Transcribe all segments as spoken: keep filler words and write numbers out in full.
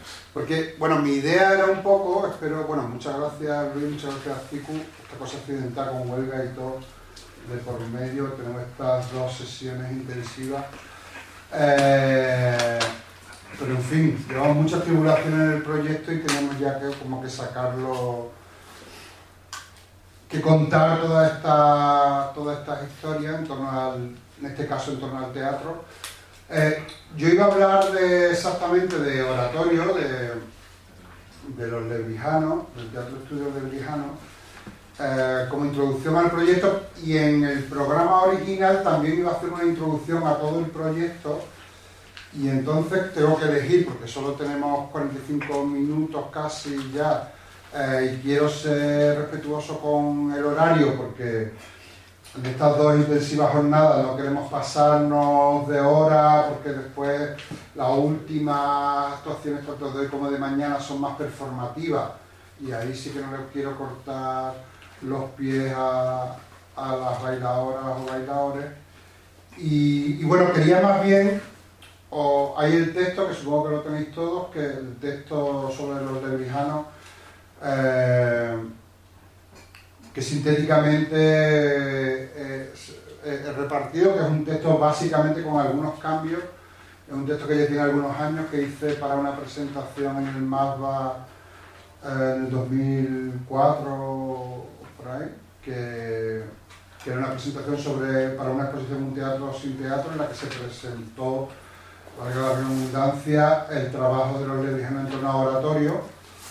Porque, bueno, mi idea era un poco, espero, bueno, muchas gracias Luis, muchas gracias Cicu, esta cosa accidental con huelga y todo de por medio, tenemos estas dos sesiones intensivas. Eh, pero en fin, llevamos muchas tribulaciones en el proyecto y tenemos ya que como que sacarlo, que contar todas estas todas estas historias en torno al, en este caso en torno al teatro. Eh, yo iba a hablar de exactamente de oratorio, de, de los lebrijanos, del Teatro Estudios Lebrijanos, eh, como introducción al proyecto, y en el programa original también iba a hacer una introducción a todo el proyecto, y entonces tengo que elegir, porque solo tenemos cuarenta y cinco minutos casi ya, eh, y quiero ser respetuoso con el horario, porque en estas dos intensivas jornadas no queremos pasarnos de hora, porque después las últimas actuaciones, tanto de hoy como de mañana, son más performativas, y ahí sí que no les quiero cortar los pies a, a las bailadoras o bailadores. Y, y bueno, quería más bien, o hay el texto, que supongo que lo tenéis todos, que el texto sobre los lebrijanos, eh, que sintéticamente es, es repartido, que es un texto básicamente con algunos cambios, es un texto que ya tiene algunos años, que hice para una presentación en el MASBA eh, en el dos mil cuatro, por ahí, que, que era una presentación sobre, para una exposición Un teatro sin teatro, en la que se presentó, valga la redundancia, el trabajo de los lebrijanos en torno a oratorio,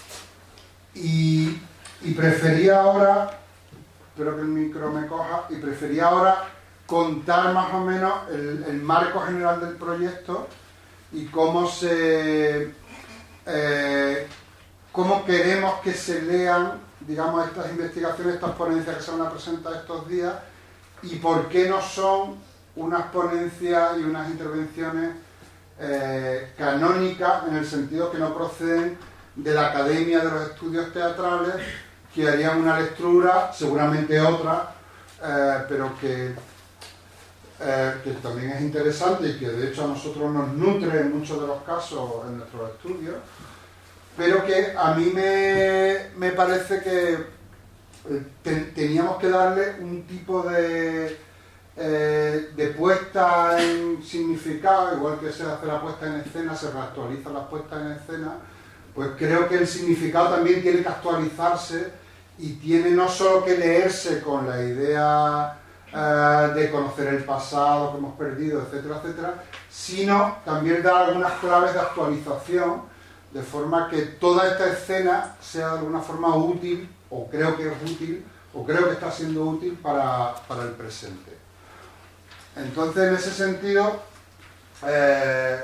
y, y prefería ahora, espero que el micro me coja, y prefería ahora contar más o menos el, el marco general del proyecto y cómo se eh, cómo queremos que se lean, digamos, estas investigaciones, estas ponencias que se van a presentar estos días, y por qué no son unas ponencias y unas intervenciones eh, canónicas, en el sentido que no proceden de la Academia de los Estudios Teatrales, que harían una lectura, seguramente otra, eh, pero que, eh, que también es interesante y que de hecho a nosotros nos nutre en muchos de los casos en nuestros estudios, pero que a mí me, me parece que te, teníamos que darle un tipo de, eh, de puesta en significado, igual que se hace la puesta en escena, se reactualiza la puesta en escena, pues creo que el significado también tiene que actualizarse y tiene no solo que leerse con la idea eh, de conocer el pasado que hemos perdido, etcétera, etcétera, sino también dar algunas claves de actualización, de forma que toda esta escena sea de alguna forma útil, o creo que es útil, o creo que está siendo útil para, para el presente. Entonces, en ese sentido, eh,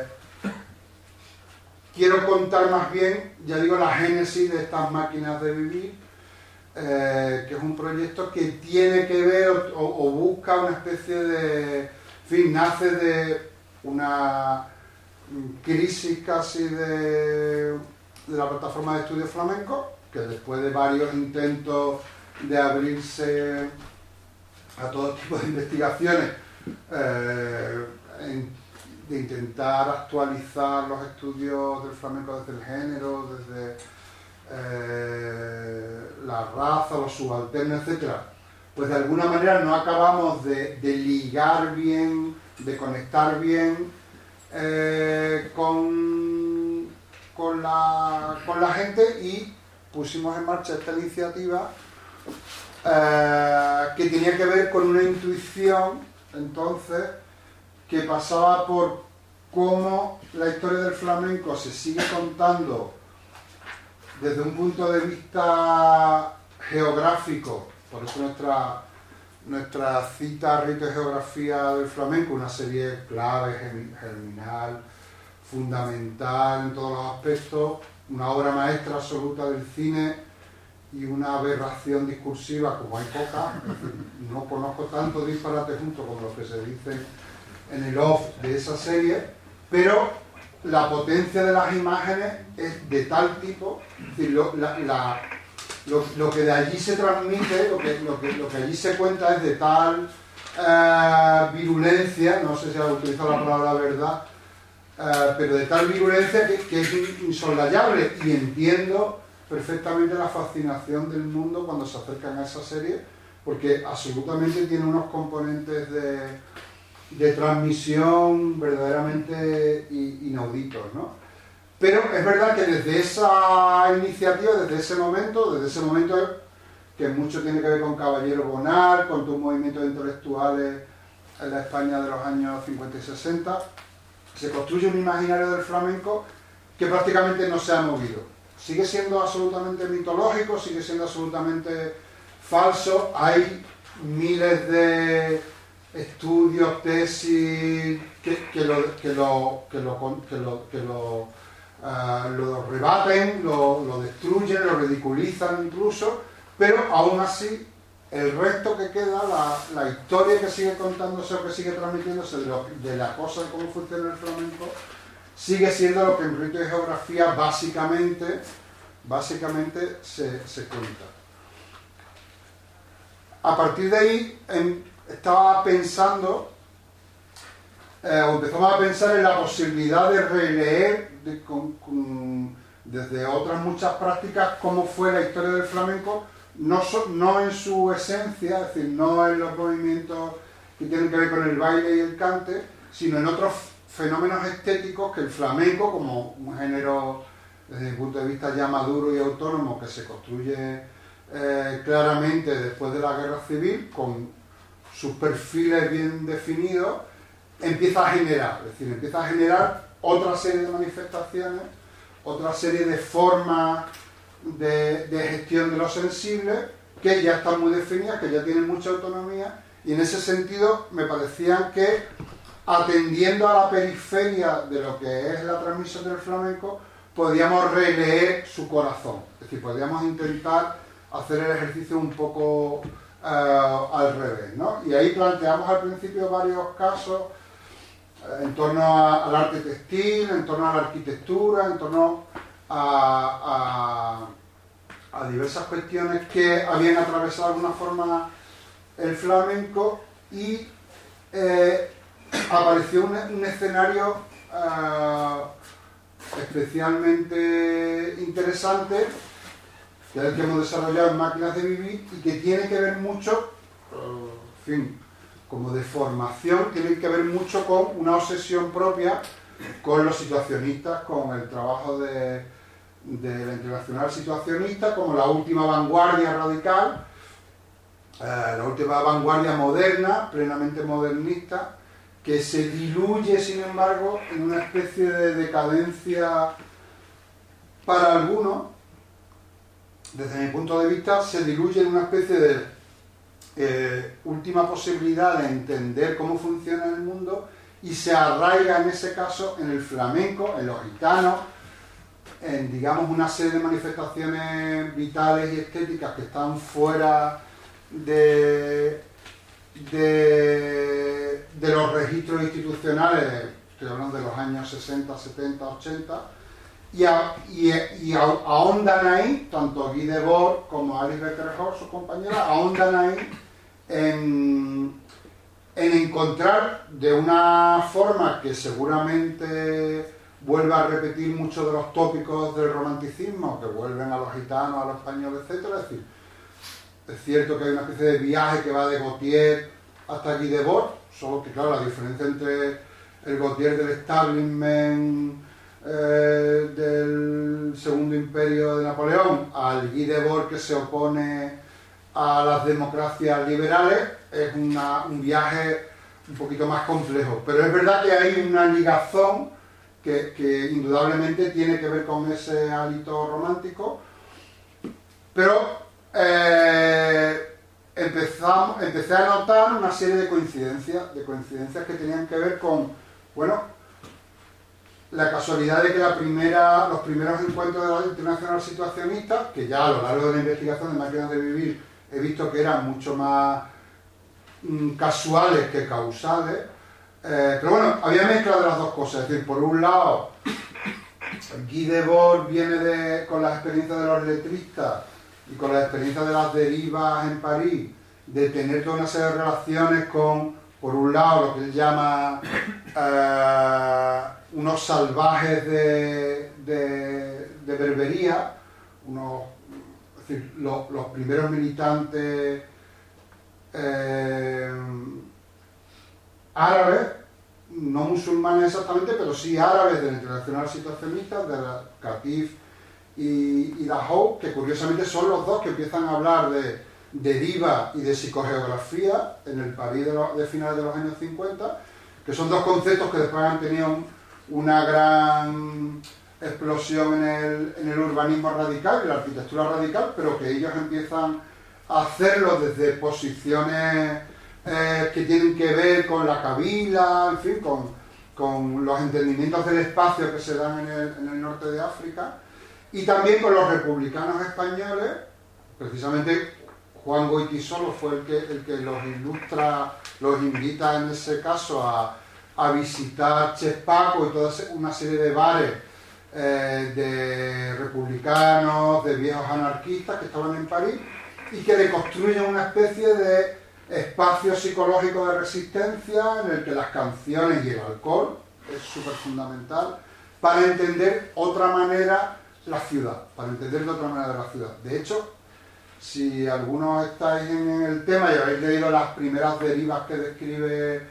quiero contar más bien, ya digo, la génesis de estas máquinas de vivir, eh, que es un proyecto que tiene que ver o, o busca una especie de, en fin, nace de una crisis casi de, de la plataforma de estudios flamencos, que después de varios intentos de abrirse a todo tipo de investigaciones, eh, en, de intentar actualizar los estudios del flamenco desde el género, desde eh, la raza, los subalternos, etcétera, pues de alguna manera no acabamos de, de ligar bien, de conectar bien eh, con, con, la, con la gente, y pusimos en marcha esta iniciativa eh, que tenía que ver con una intuición, entonces, que pasaba por cómo la historia del flamenco se sigue contando desde un punto de vista geográfico. Por eso nuestra, nuestra cita Rito y Geografía del Flamenco, una serie clave, germinal, fundamental en todos los aspectos, una obra maestra absoluta del cine y una aberración discursiva como hay poca. No conozco tanto disparate junto como los que se dicen en el off de esa serie, pero la potencia de las imágenes es de tal tipo, es decir, lo, la, la, lo, lo que de allí se transmite, lo que, lo, que, lo que allí se cuenta es de tal eh, virulencia, no sé si ha utilizado la palabra verdad, uh, pero de tal virulencia que, que es insoslayable, y entiendo perfectamente la fascinación del mundo cuando se acercan a esa serie, porque absolutamente tiene unos componentes de, de transmisión verdaderamente inauditos, ¿no? Pero es verdad que desde esa iniciativa, desde ese momento, desde ese momento que mucho tiene que ver con Caballero Bonal, con tus movimientos intelectuales en la España de los años cincuenta y sesenta, se construye un imaginario del flamenco que prácticamente no se ha movido. Sigue siendo absolutamente mitológico, sigue siendo absolutamente falso. Hay miles de estudios, tesis que, que lo, que lo, que lo, que lo, que lo, uh, lo rebaten, lo, lo destruyen, lo ridiculizan incluso, pero aún así el resto que queda, la, la historia que sigue contándose o que sigue transmitiéndose de, lo, de la cosa, de cómo funciona el flamenco, sigue siendo lo que en rito y geografía básicamente, básicamente se, se cuenta. A partir de ahí en, estaba pensando, eh, o empezamos a pensar en la posibilidad de releer de, con, con, desde otras muchas prácticas cómo fue la historia del flamenco, no, so, no en su esencia, es decir, no en los movimientos que tienen que ver con el baile y el cante, sino en otros fenómenos estéticos que el flamenco, como un género desde mi punto de vista ya maduro y autónomo, que se construye eh, claramente después de la guerra civil, con sus perfiles bien definidos, empieza a generar, es decir, empieza a generar otra serie de manifestaciones, otra serie de formas de, de gestión de lo sensible, que ya están muy definidas, que ya tienen mucha autonomía, y en ese sentido me parecían que, atendiendo a la periferia de lo que es la transmisión del flamenco, podíamos releer su corazón, es decir, podíamos intentar hacer el ejercicio un poco uh, al revés, ¿no? Y ahí planteamos al principio varios casos uh, en torno a, al arte textil, en torno a la arquitectura, en torno a, a, a diversas cuestiones que habían atravesado de alguna forma el flamenco, y eh, apareció un, un escenario uh, especialmente interesante, que es el que hemos desarrollado en Máquinas de Vivir, y que tiene que ver mucho, uh, en fin, como de formación, tiene que ver mucho con una obsesión propia con los situacionistas, con el trabajo de, de la internacional situacionista, como la última vanguardia radical, uh, la última vanguardia moderna, plenamente modernista, que se diluye, sin embargo, en una especie de decadencia para algunos. Desde mi punto de vista, se diluye en una especie de eh, última posibilidad de entender cómo funciona el mundo, y se arraiga en ese caso en el flamenco, en los gitanos, en, digamos, una serie de manifestaciones vitales y estéticas que están fuera de... De, de los registros institucionales, estoy hablando de los años sesenta, setenta, ochenta, y, a, y, y a, ahondan ahí, tanto Guy Debord como Alice Beckerhoff, sus compañeras, ahondan ahí en, en encontrar de una forma que seguramente vuelva a repetir muchos de los tópicos del romanticismo, que vuelven a los gitanos, a los españoles, etcétera. Es decir, es cierto que hay una especie de viaje que va de Gautier hasta Guy Debord, solo que, claro, la diferencia entre el Gautier del establishment eh, del Segundo Imperio de Napoleón al Guy Debord que se opone a las democracias liberales es una, un viaje un poquito más complejo. Pero es verdad que hay una ligazón que, que indudablemente tiene que ver con ese hálito romántico, pero Eh, empezamos, empecé a notar una serie de coincidencias, de coincidencias que tenían que ver con, bueno, la casualidad de que la primera, los primeros encuentros de la internacional situacionista, que ya a lo largo de la investigación de Máquinas de Vivir he visto que eran mucho más mm, casuales que causales, eh, pero bueno, había mezcla de las dos cosas, es decir, por un lado, Guy Debord viene de, con las experiencias de los letristas y con la experiencia de las derivas en París, de tener toda una serie de relaciones con, por un lado, lo que él llama eh, unos salvajes de, de, de Berbería, unos, es decir, los, los primeros militantes eh, árabes, no musulmanes exactamente, pero sí árabes de la Internacional Situacionista, de la Qatif y, y Dahou, que curiosamente son los dos que empiezan a hablar de deriva y de psicogeografía en el París de, los, de finales de los años cincuenta, que son dos conceptos que después han tenido un, una gran explosión en el, en el urbanismo radical y la arquitectura radical, pero que ellos empiezan a hacerlo desde posiciones eh, que tienen que ver con la Kabila, en fin, con, con los entendimientos del espacio que se dan en el, en el norte de África, y también con los republicanos españoles. Precisamente Juan Goytisolo fue el que, el que los ilustra, los invita en ese caso a, a visitar Chespaco y toda una serie de bares eh, de republicanos, de viejos anarquistas que estaban en París y que le construyen una especie de espacio psicológico de resistencia en el que las canciones y el alcohol es súper fundamental para entender otra manera la ciudad, para entender de otra manera la ciudad. De hecho, si algunos estáis en el tema y habéis leído las primeras derivas que describe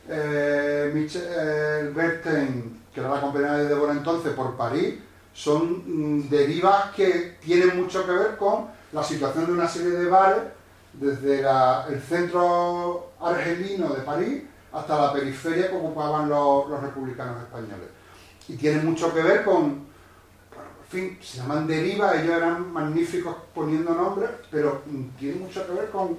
eh, Michel Bernstein, que era la compañera de Débora entonces, por París, son mm, derivas que tienen mucho que ver con la situación de una serie de bares desde la, el centro argelino de París hasta la periferia que ocupaban los, los republicanos españoles. Y tienen mucho que ver con, en fin, se llaman derivas, ellos eran magníficos poniendo nombres, pero tiene mucho que ver con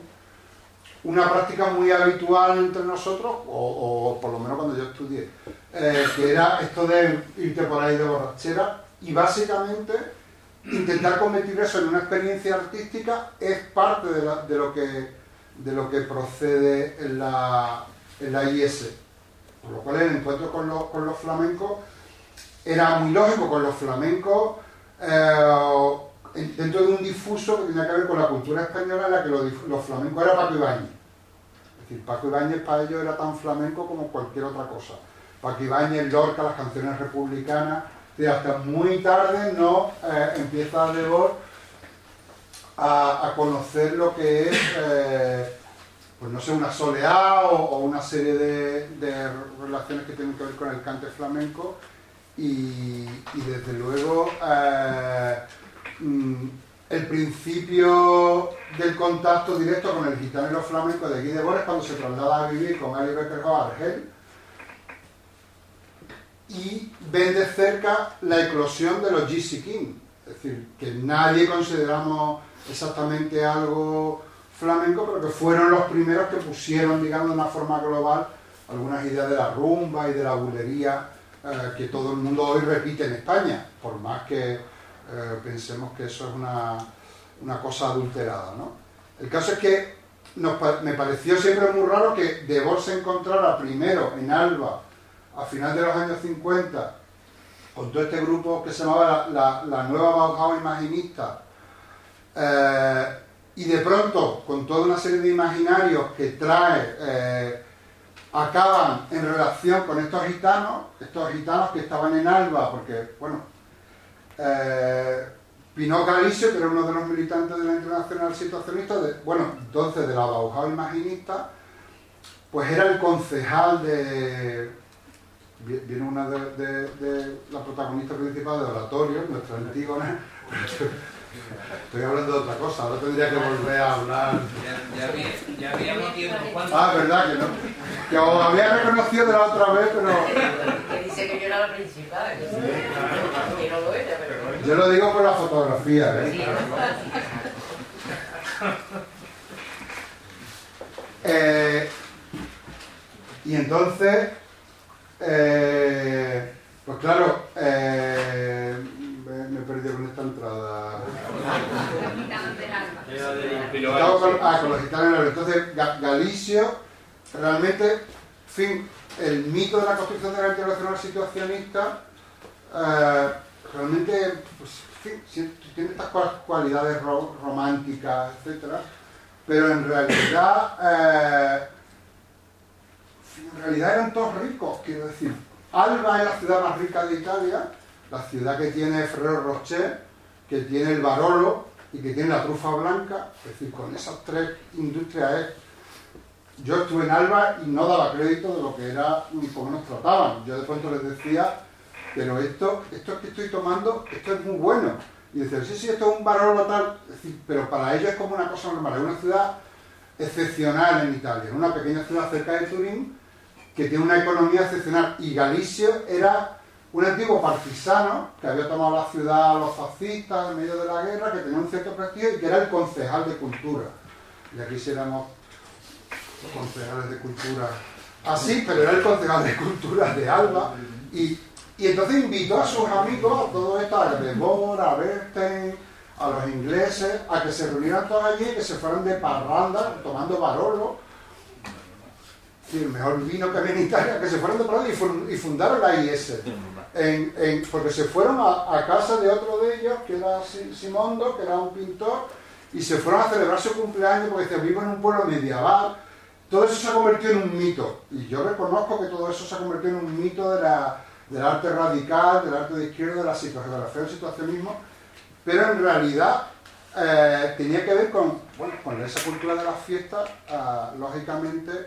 una práctica muy habitual entre nosotros, o, o por lo menos cuando yo estudié, eh, que era esto de irte por ahí de borrachera, y básicamente intentar convertir eso en una experiencia artística es parte de, la, de, lo, que, de lo que procede en la, en la I S. Por lo cual el encuentro con los, con los flamencos era muy lógico, con los flamencos eh, dentro de un difuso que tenía que ver con la cultura española en la que los, los flamencos era Paco Ibáñez. Es decir, Paco Ibáñez para ellos era tan flamenco como cualquier otra cosa. Paco Ibáñez, Lorca, las canciones republicanas, y hasta muy tarde no eh, empieza Debord a, a conocer lo que es, eh, pues no sé, una soleá o, o una serie de, de relaciones que tienen que ver con el cante flamenco. Y, y desde luego eh, mm, el principio del contacto directo con el gitano y los flamencos de Guy Debord es cuando se traslada a vivir con Ali Beckerhoff a Argel y ven de cerca la eclosión de los Gypsy Kings, es decir, que nadie consideramos exactamente algo flamenco, pero que fueron los primeros que pusieron, digamos, de una forma global algunas ideas de la rumba y de la bulería Eh, que todo el mundo hoy repite en España, por más que eh, pensemos que eso es una, una cosa adulterada, ¿no? El caso es que nos, me pareció siempre muy raro que Debord se encontrara primero en Alba, a final de los años cincuenta, con todo este grupo que se llamaba la, la, la Nueva Bauhaus Imaginista, eh, y de pronto, con toda una serie de imaginarios que trae, eh, acaban en relación con estos gitanos, estos gitanos que estaban en Alba, porque, bueno, eh, Pinot Galicio, que era uno de los militantes de la Internacional Situacionista, de, bueno, entonces de la Bauhaus Imaginista, pues era el concejal de... Viene una de, de, de la protagonista principal de Oratorio, nuestra Antígona. Estoy hablando de otra cosa, ahora tendría que volver a hablar. Ya, ya, había, ya habíamos tiempo. Ah, verdad que no. Que os había reconocido de la otra vez, pero... Que dice que yo era la principal, que, que no lo era, pero... Yo lo digo por la fotografía, ¿eh? Sí. eh y entonces, eh, pues claro, eh, me, me he perdido con esta entrada. Estaba con, ah, con los gitanos. Entonces, Galicio, realmente, en fin, el mito de la construcción de la internacional situacionista, eh, realmente, pues, en fin, tiene estas cualidades ro románticas, etcétera, pero en realidad, eh, en realidad eran todos ricos, quiero decir. Alba es la ciudad más rica de Italia, la ciudad que tiene Ferrero Rocher, que tiene el Barolo y que tiene la trufa blanca. Es decir, con esas tres industrias es... Yo estuve en Alba y no daba crédito de lo que era ni cómo nos trataban. Yo de pronto les decía, pero esto, esto que estoy tomando, esto es muy bueno. Y decían, sí, sí, esto es un Barolo tal. Es decir, pero para ellos es como una cosa normal. Es una ciudad excepcional en Italia, una pequeña ciudad cerca de Turín que tiene una economía excepcional. Y Galicio era un antiguo partisano que había tomado la ciudad a los fascistas en medio de la guerra, que tenía un cierto prestigio y que era el concejal de cultura. Y aquí sí éramos concejales de cultura así, pero era el concejal de cultura de Alba. Y, y entonces invitó a sus amigos, a todos estos, a Debord, a Bernstein, a los ingleses, a que se reunieran todos allí y que se fueran de parranda tomando Barolo, el mejor vino que había en Italia, que se fueron de parranda y fundaron la I S. En, en, porque se fueron a, a casa de otro de ellos, que era Simondo, que era un pintor, y se fueron a celebrar su cumpleaños porque decían, vivo en un pueblo medieval. Todo eso se ha convertido en un mito, y yo reconozco que todo eso se ha convertido en un mito de la, del arte radical, del arte de izquierda, de la psicogeografía del situacionismo, pero en realidad eh, tenía que ver con, bueno, con esa cultura de las fiestas. Uh, lógicamente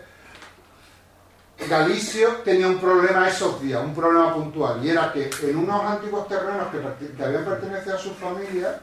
Galicio tenía un problema esos días, un problema puntual, y era que en unos antiguos terrenos que, que habían pertenecido a su familia,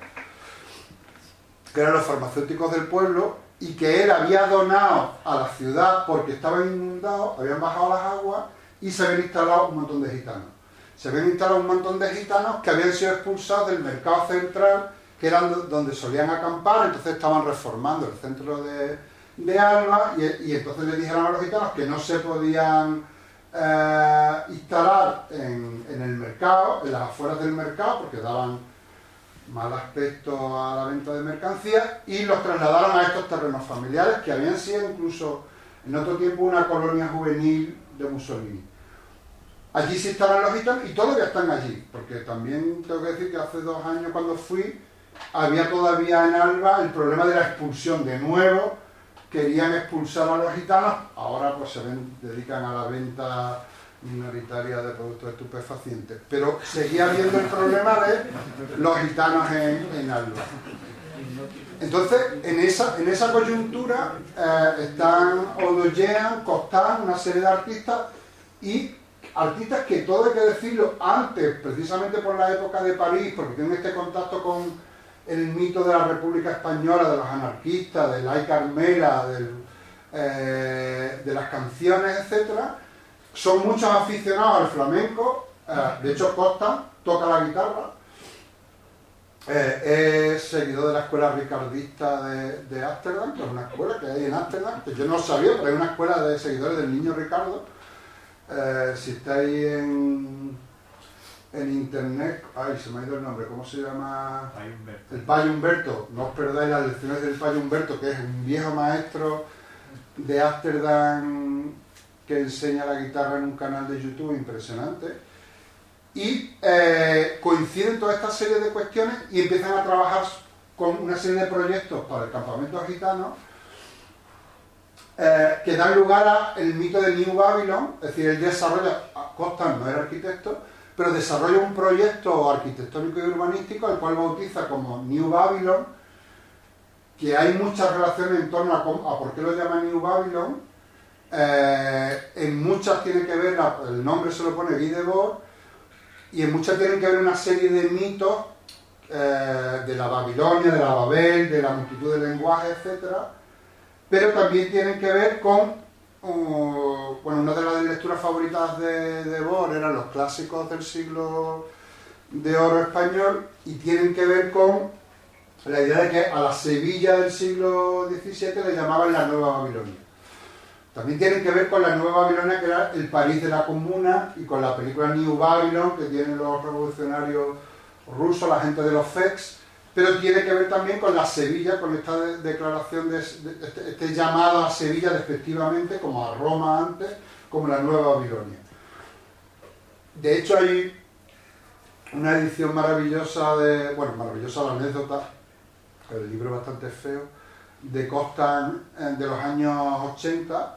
que eran los farmacéuticos del pueblo, y que él había donado a la ciudad porque estaban inundados, habían bajado las aguas y se habían instalado un montón de gitanos. Se habían instalado un montón de gitanos que habían sido expulsados del mercado central, que eran donde solían acampar. Entonces estaban reformando el centro de, de Alba, y, y entonces le dijeron a los gitanos que no se podían eh, instalar en, en el mercado, en las afueras del mercado, porque daban mal aspecto a la venta de mercancías, y los trasladaron a estos terrenos familiares que habían sido incluso en otro tiempo una colonia juvenil de Mussolini. Allí se instalan los gitanos y todavía están allí, porque también tengo que decir que hace dos años cuando fui había todavía en Alba el problema de la expulsión. De nuevo querían expulsar a los gitanos, ahora pues se ven, dedican a la venta minoritaria de productos estupefacientes, pero seguía habiendo el problema de los gitanos en, en Alba. Entonces, en esa, en esa coyuntura eh, están Odoyean, Costan, una serie de artistas, y artistas que todo hay que decirlo antes, precisamente por la época de París, porque tienen este contacto con el mito de la República Española, de los anarquistas, de la Carmela, del, eh, de las canciones, etcétera. Son muchos aficionados al flamenco. Eh, de hecho, Costa toca la guitarra. Eh, es seguidor de la escuela ricardista de, de Ámsterdam, que es una escuela que hay en Ámsterdam, que yo no sabía, pero hay una escuela de seguidores del Niño Ricardo. Eh, si estáis en, en internet, ay, se me ha ido el nombre, ¿cómo se llama? El Payo Humberto. No os perdáis las lecciones del Payo Humberto, que es un viejo maestro de Ámsterdam que enseña la guitarra en un canal de YouTube impresionante. Y eh, coinciden toda esta serie de cuestiones y empiezan a trabajar con una serie de proyectos para el campamento gitano, eh, que dan lugar al mito de New Babylon. Es decir, él desarrolla, Costa no era arquitecto, pero desarrolla un proyecto arquitectónico y urbanístico, el cual bautiza como New Babylon, que hay muchas relaciones en torno a, a por qué lo llama New Babylon. Eh, en muchas tiene que ver, el nombre se lo pone Guy Debord, y en muchas tienen que ver una serie de mitos eh, de la Babilonia, de la Babel, de la multitud de lenguajes, etcétera. Pero también tienen que ver con, uh, bueno, una de las lecturas favoritas de Debord eran los clásicos del siglo de oro español, y tienen que ver con la idea de que a la Sevilla del siglo diecisiete le llamaban la Nueva Babilonia. También tienen que ver con la Nueva Babilonia, que era el París de la Comuna, y con la película New Babylon, que tienen los revolucionarios rusos, la gente de los F E X, pero tiene que ver también con la Sevilla, con esta de, declaración, de, de este, este llamado a Sevilla despectivamente, como a Roma antes, como la Nueva Babilonia. De hecho, hay una edición maravillosa de, bueno, maravillosa la anécdota, el libro es bastante feo, de Costa de los años ochenta,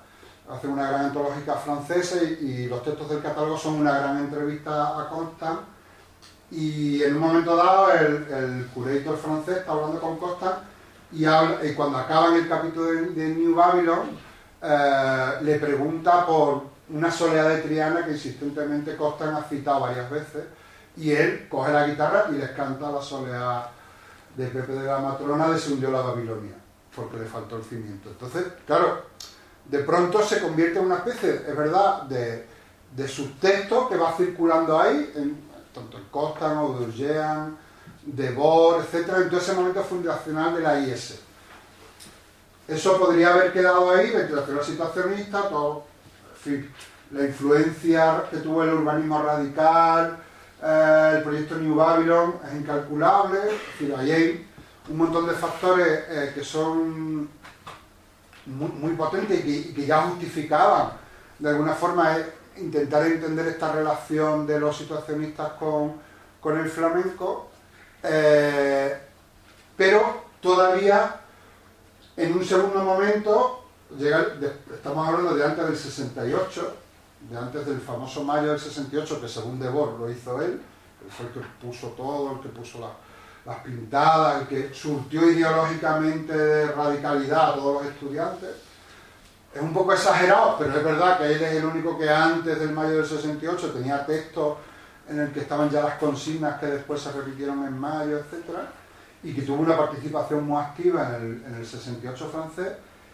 hacen una gran antológica francesa y, y los textos del catálogo son una gran entrevista a Constant. Y en un momento dado el, el curator francés está hablando con Constant y, habla, y cuando acaban el capítulo de, de New Babylon eh, le pregunta por una soleá de Triana que insistentemente Constant ha citado varias veces y él coge la guitarra y les canta la soleá de Pepe de la Matrona de Se hundió la Babilonia porque le faltó el cimiento. Entonces, claro, de pronto se convierte en una especie, es verdad, de, de subtexto que va circulando ahí en, tanto en Constant, Audougean, Debord, etcétera, en todo ese momento fundacional de la I S. Eso podría haber quedado ahí, ventilación situacionista, todo, en fin, la influencia que tuvo el urbanismo radical, eh, el proyecto New Babylon es incalculable, es decir, ahí hay un montón de factores eh, que son muy, muy potentes y que, y que ya justificaban de alguna forma eh, intentar entender esta relación de los situacionistas con, con el flamenco, eh, pero todavía en un segundo momento, llega, de, estamos hablando de antes del sesenta y ocho, de antes del famoso mayo del sesenta y ocho, que según Debord lo hizo él, él fue el que puso todo, el que puso la, las pintadas, el que surtió ideológicamente de radicalidad a todos los estudiantes. Es un poco exagerado, pero es verdad que él es el único que antes del mayo del sesenta y ocho tenía textos en el que estaban ya las consignas que después se repitieron en mayo, etcétera, y que tuvo una participación muy activa en el, en el sesenta y ocho francés.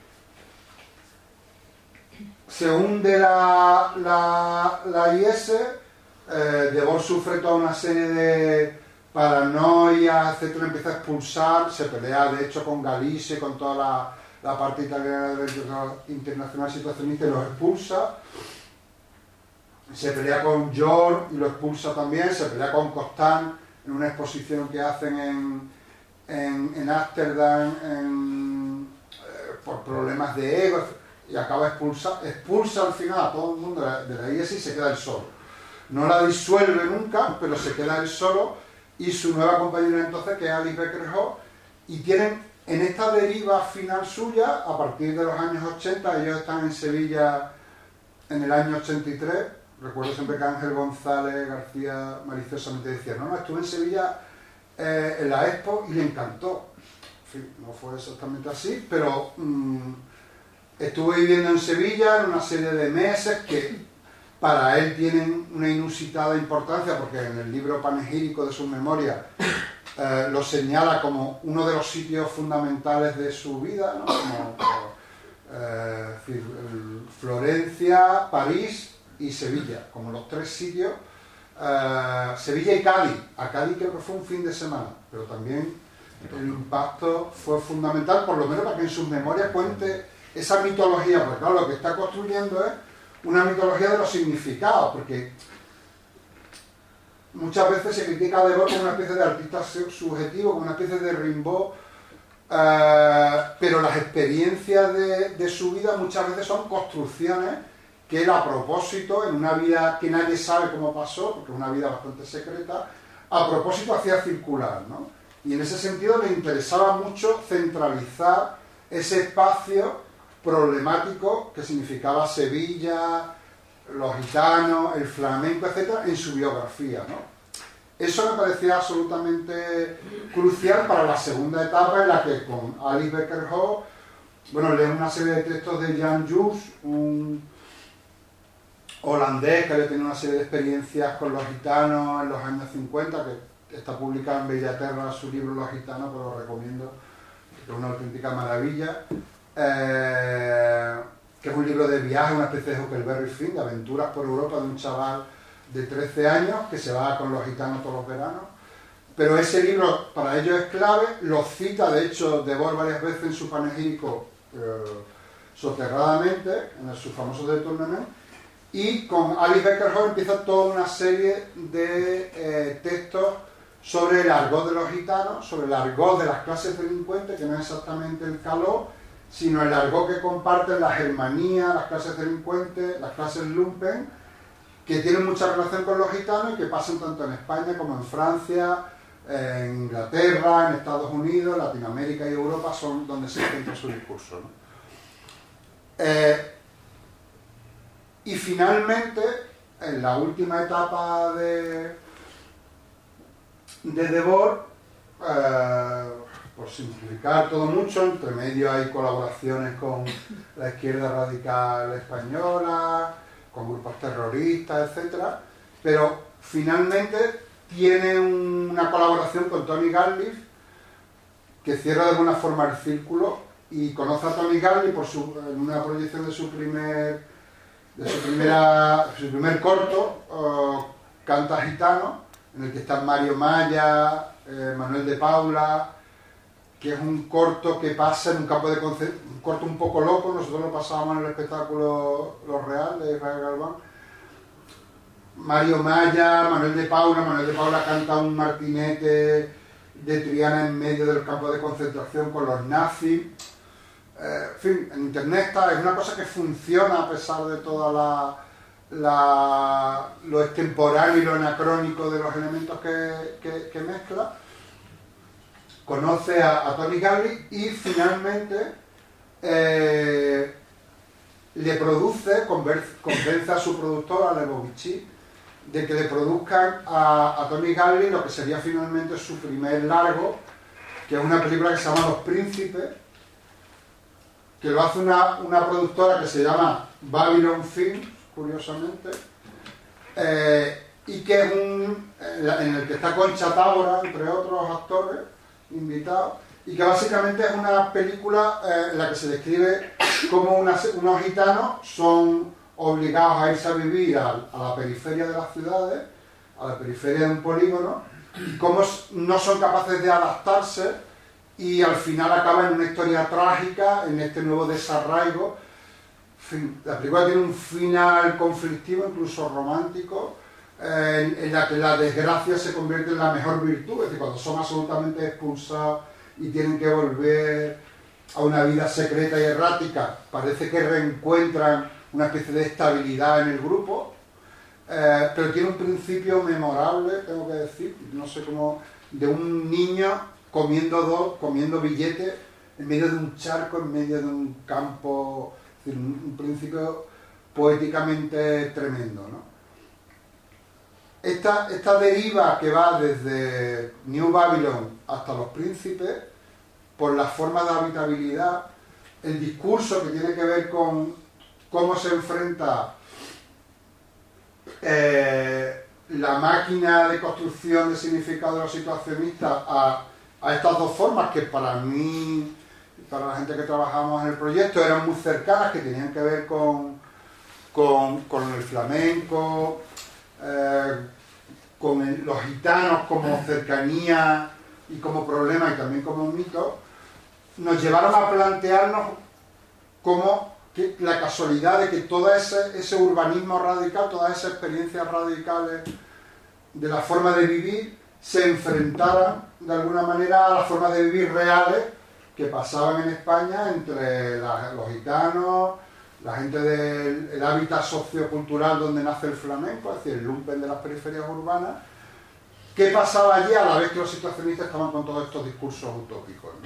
Se hunde la, la, la I S, eh, Debord sufre toda una serie de paranoia, etcétera, empieza a expulsar, se pelea de hecho con Galicia, con toda la la parte italiana del internacional situacionista y los expulsa, se pelea con George y lo expulsa también, se pelea con Constant en una exposición que hacen en, en, en Ámsterdam en, eh, por problemas de ego y acaba expulsa, expulsa al final a todo el mundo de la, de la I S y se queda él solo. No la disuelve nunca, pero se queda él solo y su nueva compañera entonces que es Alice Becker-Ho y tienen en esta deriva final suya, a partir de los años ochenta, ellos están en Sevilla en el año ochenta y tres, recuerdo siempre que Ángel González García maliciosamente decía, no, no, estuve en Sevilla eh, en la Expo y le encantó. En fin, no fue exactamente así, pero mmm, estuve viviendo en Sevilla en una serie de meses que para él tienen una inusitada importancia, porque en el libro panegírico de sus memorias Eh, lo señala como uno de los sitios fundamentales de su vida, ¿no? Como, eh, Florencia, París y Sevilla, como los tres sitios, eh, Sevilla y Cádiz. A Cádiz creo que fue un fin de semana, pero también el impacto fue fundamental, por lo menos para que en sus memorias cuente esa mitología, porque claro, lo que está construyendo es una mitología de los significados, porque muchas veces se critica a Debord como una especie de artista subjetivo, como una especie de Rimbaud, eh, pero las experiencias de, de su vida muchas veces son construcciones que él a propósito, en una vida que nadie sabe cómo pasó, porque es una vida bastante secreta, a propósito hacía circular, ¿no? Y en ese sentido le interesaba mucho centralizar ese espacio problemático que significaba Sevilla, los gitanos, el flamenco, etcétera, en su biografía, ¿no? Eso me parecía absolutamente crucial para la segunda etapa en la que con Alice Becker-Ho, bueno, leen una serie de textos de Jan Jus, un holandés que había tenido una serie de experiencias con los gitanos en los años cincuenta, que está publicado en Bellaterra su libro Los Gitanos, pero lo recomiendo, que es una auténtica maravilla. Eh, que es un libro de viaje, una especie de Huckleberry Finn, de aventuras por Europa de un chaval de trece años que se va con los gitanos todos los veranos. Pero ese libro para ellos es clave, lo cita de hecho Debord varias veces en su panegírico eh, soterradamente, en su famoso Détournement, y con Alice Becker-Ho empieza toda una serie de eh, textos sobre el argot de los gitanos, sobre el argot de las clases delincuentes, que no es exactamente el caló, sino el argot que comparten la germanía, las clases delincuentes, las clases lumpen, que tienen mucha relación con los gitanos y que pasan tanto en España como en Francia, en Inglaterra, en Estados Unidos, Latinoamérica y Europa son donde se centra su discurso, ¿no? Eh, Y finalmente, en la última etapa de, de Debord, eh, por simplificar todo mucho, entre medio hay colaboraciones con la izquierda radical española, con grupos terroristas, etcétera, pero finalmente tiene una colaboración con Tony Garliff que cierra de alguna forma el círculo, y conoce a Tony Garliff por su, en una proyección de su primer de su primera su primer corto, uh, Canta Gitano, en el que están Mario Maya, eh, Manuel de Paula, que es un corto que pasa en un campo de concentración, un corto un poco loco. Nosotros lo pasábamos en el espectáculo Lo Real de Israel Galván. Mario Maya, Manuel de Paula, Manuel de Paula canta un martinete de Triana en medio del campo de concentración con los nazis. Eh, en fin, en internet está, es una cosa que funciona a pesar de toda la, la lo extemporáneo y lo anacrónico de los elementos que, que, que mezcla. Conoce a, a Tony Garlick y finalmente eh, le produce, convence, convence a su productor, a Lebovici, de que le produzcan a, a Tony Garlick lo que sería finalmente su primer largo, que es una película que se llama Los Príncipes, que lo hace una, una productora que se llama Babylon Films, curiosamente, eh, y que es un, en el que está Concha Tábora, entre otros actores invitados, y que básicamente es una película eh, en la que se describe cómo una, unos gitanos son obligados a irse a vivir a, a la periferia de las ciudades, a la periferia de un polígono, y cómo no son capaces de adaptarse, y al final acaba en una historia trágica, en este nuevo desarraigo. En fin, la película tiene un final conflictivo, incluso romántico, eh, en, en la que la desgracia se convierte en la mejor virtud, es decir, cuando son absolutamente expulsados y tienen que volver a una vida secreta y errática, parece que reencuentran una especie de estabilidad en el grupo, eh, pero tiene un principio memorable, tengo que decir, no sé cómo, de un niño comiendo dos, comiendo billetes en medio de un charco, en medio de un campo, es decir, un, un principio poéticamente tremendo, ¿no? Esta, esta deriva que va desde New Babylon hasta Los Príncipes, por la forma de habitabilidad, el discurso que tiene que ver con cómo se enfrenta eh, la máquina de construcción de significado de los situacionistas a, a estas dos formas que para mí, para la gente que trabajamos en el proyecto, eran muy cercanas, que tenían que ver con, con, con el flamenco, eh, con el, los gitanos como cercanía y como problema y también como mito, nos llevaron a plantearnos cómo que la casualidad de que todo ese, ese urbanismo radical, todas esas experiencias radicales de la forma de vivir, se enfrentaran de alguna manera a las formas de vivir reales que pasaban en España entre la, los gitanos, la gente del el hábitat sociocultural donde nace el flamenco, es decir, el lumpen de las periferias urbanas. ¿Qué pasaba allí a la vez que los situacionistas estaban con todos estos discursos utópicos, ¿no?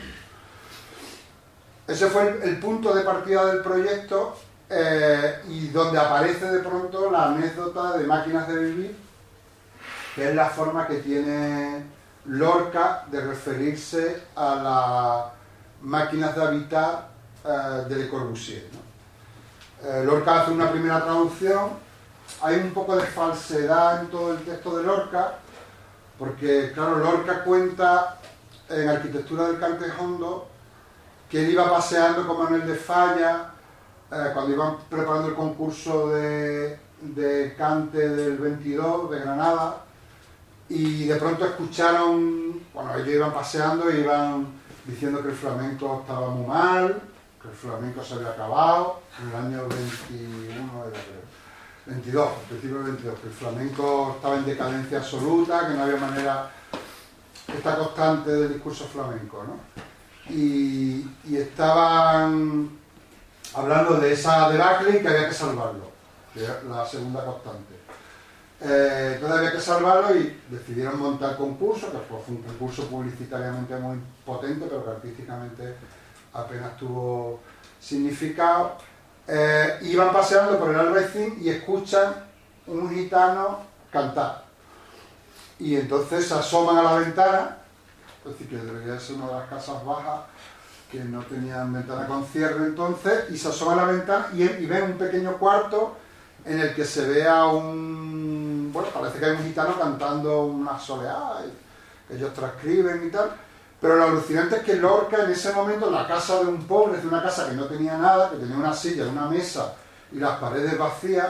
Ese fue el, el punto de partida del proyecto, eh, y donde aparece de pronto la anécdota de Máquinas de Vivir, que es la forma que tiene Lorca de referirse a las máquinas de habitar eh, de Le Corbusier, ¿no? Eh, Lorca hace una primera traducción, hay un poco de falsedad en todo el texto de Lorca, porque claro, Lorca cuenta en Arquitectura del Cantejondo que él iba paseando con Manuel de Falla eh, cuando iban preparando el concurso de, de cante del veintidós de Granada, y de pronto escucharon, bueno, ellos iban paseando y iban diciendo que el flamenco estaba muy mal, que el flamenco se había acabado en el año veintiuno, era, creo, veintidós, al principio del veintidós, que el flamenco estaba en decadencia absoluta, que no había manera, esta constante del discurso flamenco, ¿no? Y, y estaban hablando de esa debacle y que había que salvarlo, que era la segunda constante. Eh, entonces había que salvarlo y decidieron montar concurso, que fue un concurso publicitariamente muy potente, pero que artísticamente apenas tuvo significado. eh, iban paseando por el Albaicín y escuchan un gitano cantar. Y entonces se asoman a la ventana, es decir, que debería ser una de las casas bajas que no tenían ventana con cierre entonces, y se asoman a la ventana y, y ven un pequeño cuarto en el que se ve a un... bueno, parece que hay un gitano cantando una soleá, que ellos transcriben y tal, pero lo alucinante es que Lorca en ese momento, en la casa de un pobre, de una casa que no tenía nada, que tenía una silla, una mesa y las paredes vacías,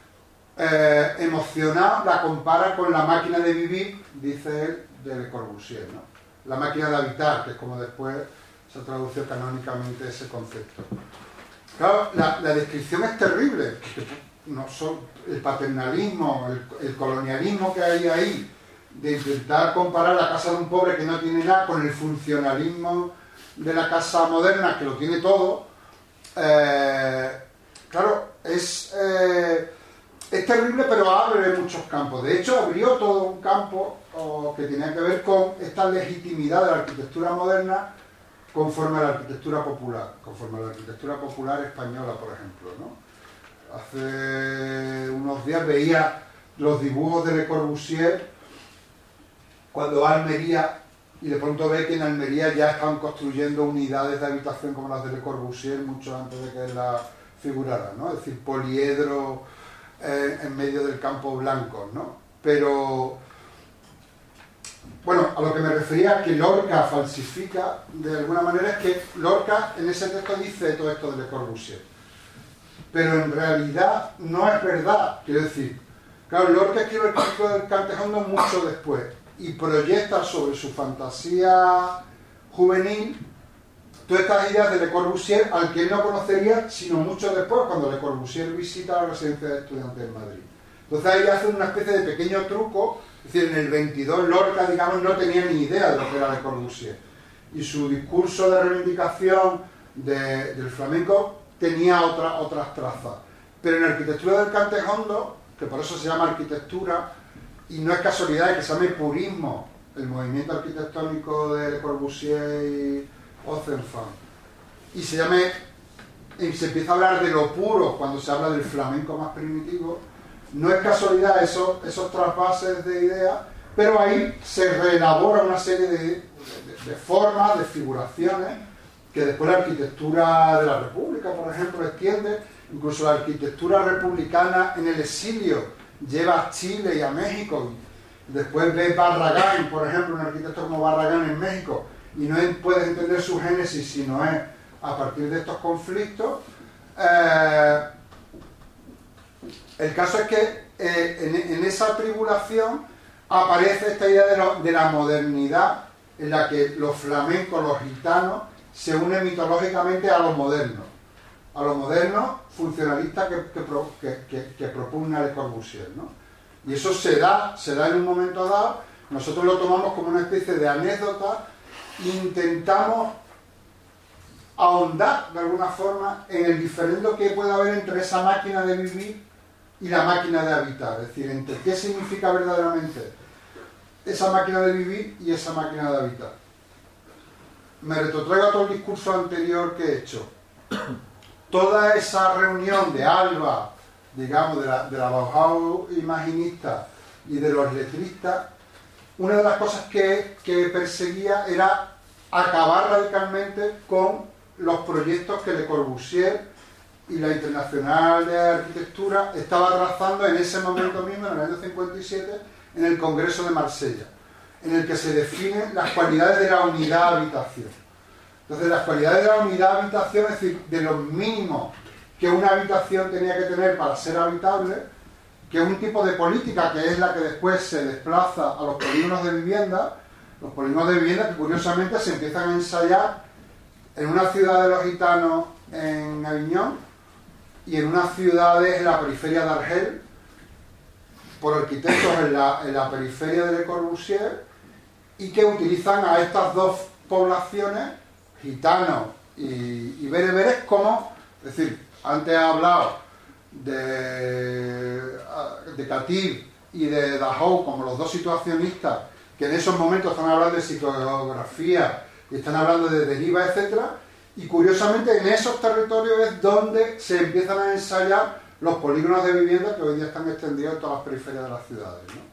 eh, emocionado la compara con la máquina de vivir, dice él, de Le Corbusier, ¿no? La máquina de habitar, que es como después se traduce canónicamente ese concepto. Claro, la, la descripción es terrible, porque no son el paternalismo, el, el colonialismo que hay ahí, de intentar comparar la casa de un pobre que no tiene nada con el funcionalismo de la casa moderna que lo tiene todo. Eh, claro, es, eh, es terrible, pero abre muchos campos. De hecho, abrió todo un campo oh, que tenía que ver con esta legitimidad de la arquitectura moderna conforme a la arquitectura popular, conforme a la arquitectura popular española, por ejemplo, ¿no? Hace unos días veía los dibujos de Le Corbusier cuando va a Almería y de pronto ve que en Almería ya estaban construyendo unidades de habitación como las de Le Corbusier mucho antes de que él la figurara, ¿no? Es decir, poliedro eh, en medio del campo blanco, ¿no? Pero, bueno, a lo que me refería que Lorca falsifica de alguna manera es que Lorca en ese texto dice todo esto de Le Corbusier. Pero en realidad no es verdad, quiero decir, claro, Lorca escribe el capítulo del Cantejondo mucho después y proyecta sobre su fantasía juvenil todas estas ideas de Le Corbusier al que él no conocería sino mucho después, cuando Le Corbusier visita la residencia de estudiantes en Madrid. Entonces ahí hace una especie de pequeño truco, es decir, en el veintidós Lorca, digamos, no tenía ni idea de lo que era Le Corbusier y su discurso de reivindicación de, del flamenco tenía otra, otras trazas. Pero en la arquitectura del Cantejondo, que por eso se llama arquitectura, y no es casualidad que se llame purismo, el movimiento arquitectónico de Le Corbusier y Ozenfant, y se llame, y se empieza a hablar de lo puro cuando se habla del flamenco más primitivo, no es casualidad esos, esos trasvases de ideas, pero ahí se reelabora una serie de, de, de formas, de figuraciones, que después la arquitectura de la República, por ejemplo, extiende, incluso la arquitectura republicana en el exilio lleva a Chile y a México. Después ves Barragán, por ejemplo, un arquitecto como Barragán en México, y no puedes entender su génesis si no es a partir de estos conflictos. Eh, el caso es que eh, en, en esa tribulación aparece esta idea de, lo, de la modernidad, en la que los flamencos, los gitanos, se une mitológicamente a lo moderno, a lo moderno funcionalista que, que, que, que, que propugna Le Corbusier, ¿no? Y eso se da, se da en un momento dado, nosotros lo tomamos como una especie de anécdota e intentamos ahondar de alguna forma en el diferendo que puede haber entre esa máquina de vivir y la máquina de habitar, es decir, entre qué significa verdaderamente esa máquina de vivir y esa máquina de habitar. Me retrotraigo a todo el discurso anterior que he hecho. Toda esa reunión de Alba, digamos, de la, de la Bauhaus imaginista y de los letristas, una de las cosas que, que perseguía era acabar radicalmente con los proyectos que Le Corbusier y la Internacional de Arquitectura estaba trazando en ese momento mismo, en el año cincuenta y siete, en el Congreso de Marsella, en el que se definen las cualidades de la unidad habitación. Entonces, las cualidades de la unidad habitación, es decir, de lo mínimo que una habitación tenía que tener para ser habitable, que es un tipo de política que es la que después se desplaza a los polígonos de vivienda, los polígonos de vivienda que curiosamente se empiezan a ensayar en una ciudad de los gitanos en Aviñón y en unas ciudades en la periferia de Argel, por arquitectos en la, en la periferia de Le Corbusier, y que utilizan a estas dos poblaciones, gitanos y, y bereberes, como, es decir, antes he hablado de, de Catir y de Dachau como los dos situacionistas que en esos momentos están hablando de psicografía y están hablando de deriva, etcétera, Y curiosamente en esos territorios es donde se empiezan a ensayar los polígonos de vivienda que hoy día están extendidos en todas las periferias de las ciudades, ¿no?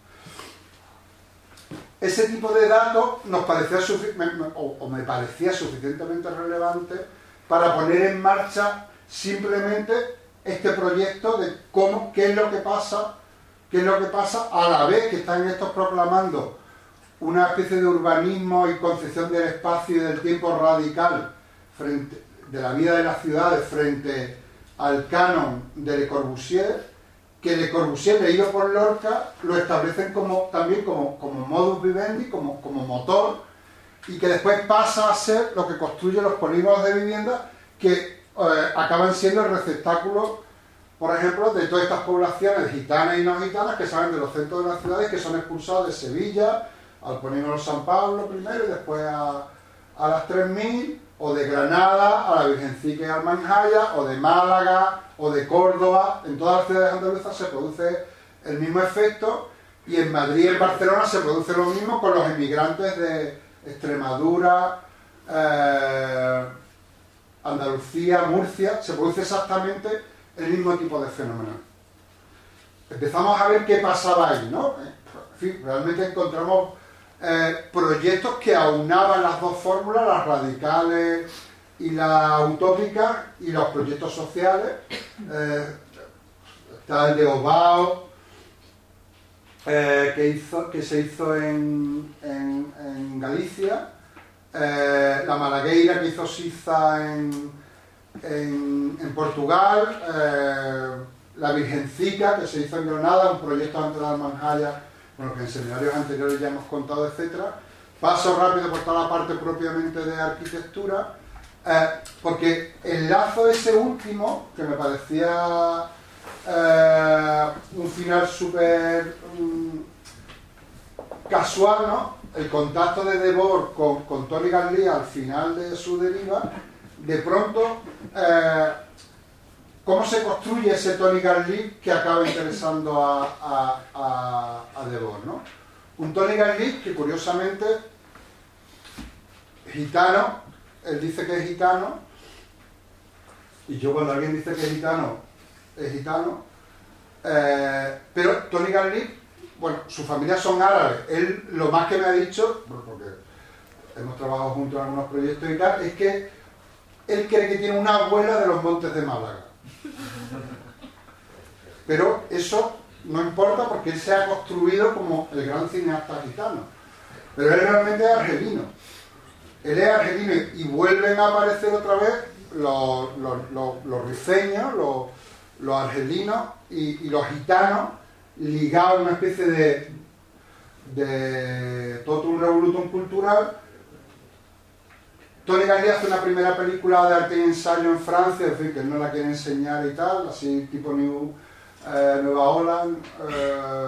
Ese tipo de datos nos parecía o, o me parecía suficientemente relevante para poner en marcha simplemente este proyecto de cómo, qué es lo que pasa, qué es lo que pasa a la vez que están estos proclamando una especie de urbanismo y concepción del espacio y del tiempo radical frente, de la vida de las ciudades frente al canon de Le Corbusier, que Le Corbusier, leído por Lorca, lo establecen como, también como, como modus vivendi, como, como motor, y que después pasa a ser lo que construye los polígonos de vivienda que eh, acaban siendo el receptáculo, por ejemplo, de todas estas poblaciones gitanas y no gitanas que salen de los centros de las ciudades, que son expulsadas de Sevilla al polígono San Pablo primero y después a, a las tres mil, o de Granada a la Virgencica y al Manjaya, o de Málaga, o de Córdoba. En todas las ciudades andaluzas se produce el mismo efecto, y en Madrid y en Barcelona se produce lo mismo con los emigrantes de Extremadura, eh, Andalucía, Murcia. Se produce exactamente el mismo tipo de fenómeno. Empezamos a ver qué pasaba ahí, ¿no? En fin, realmente encontramos eh, proyectos que aunaban las dos fórmulas, las radicales y las utópicas, y los proyectos sociales. Eh, está el de Obao, eh, que, hizo, que se hizo en, en, en Galicia, eh, la Malagueira que hizo Siza en, en, en Portugal, eh, la Virgencica que se hizo en Granada, un proyecto antes de Almanjaya, bueno, que en seminarios anteriores ya hemos contado, etcétera. Paso rápido por toda la parte propiamente de arquitectura, eh, porque enlazo ese último, que me parecía eh, un final súper um, casual, ¿no? El contacto de Debord con, con Tony Garlia al final de su deriva, de pronto, eh, cómo se construye ese Tony Garlia que acaba interesando a, a, a, a Debord, ¿no? Un Tony Garlia que curiosamente, gitano, él dice que es gitano, y yo cuando alguien dice que es gitano, es gitano, eh, pero Tony Garlia, bueno, su familia son árabes. Él lo más que me ha dicho, porque hemos trabajado juntos en algunos proyectos y tal, es que él cree que tiene una abuela de los Montes de Málaga. Pero eso no importa porque él se ha construido como el gran cineasta gitano. Pero él realmente es argelino. Él es argelino y vuelven a aparecer otra vez los, los, los, los rifeños, los, los argelinos y, y los gitanos, ligados a una especie de, de totum revolutum cultural. Tony Garlia hace una primera película de arte y ensayo en Francia, en fin, que él no la quiere enseñar y tal, así tipo New, eh, Nueva Holland, eh,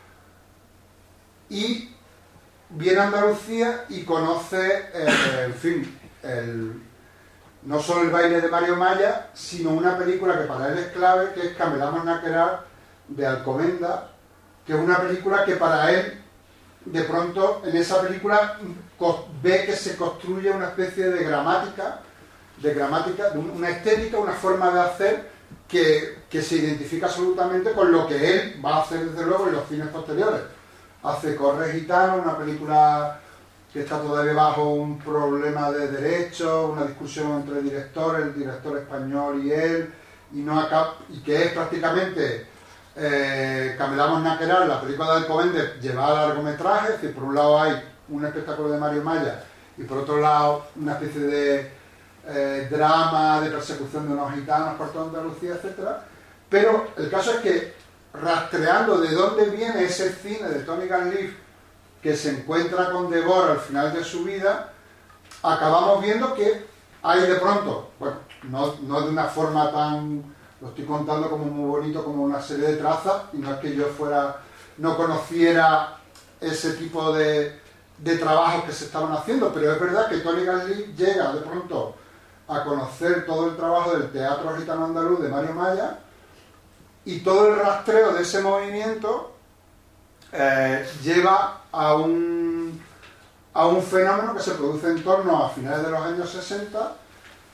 y viene a Andalucía y conoce, eh, en fin, el, no solo el baile de Mario Maya, sino una película que para él es clave, que es Camelamos Naquerar, de Alcomenda, que es una película que para él, de pronto, en esa película ve que se construye una especie de gramática, de gramática, de una estética, una forma de hacer que, que se identifica absolutamente con lo que él va a hacer desde luego en los cines posteriores. Hace Corre Gitano, una película que está todavía bajo un problema de derechos, una discusión entre directores, el director español y él, y, no acaba, y que es prácticamente eh, Camelamos Naquerar, la película de Alcomende llevada a largometraje. Es decir, por un lado hay un espectáculo de Mario Maya y por otro lado una especie de eh, drama de persecución de unos gitanos por toda Andalucía, etcétera. Pero el caso es que, rastreando de dónde viene ese cine de Tony Garlia que se encuentra con Debord al final de su vida, acabamos viendo que hay de pronto, bueno, no, no de una forma tan, lo estoy contando como muy bonito, como una serie de trazas, y no es que yo fuera, no conociera ese tipo de, de trabajos que se estaban haciendo, pero es verdad que Tony Garlia llega de pronto a conocer todo el trabajo del teatro gitano andaluz de Mario Maya, y todo el rastreo de ese movimiento eh, lleva a un, a un fenómeno que se produce en torno a finales de los años sesenta,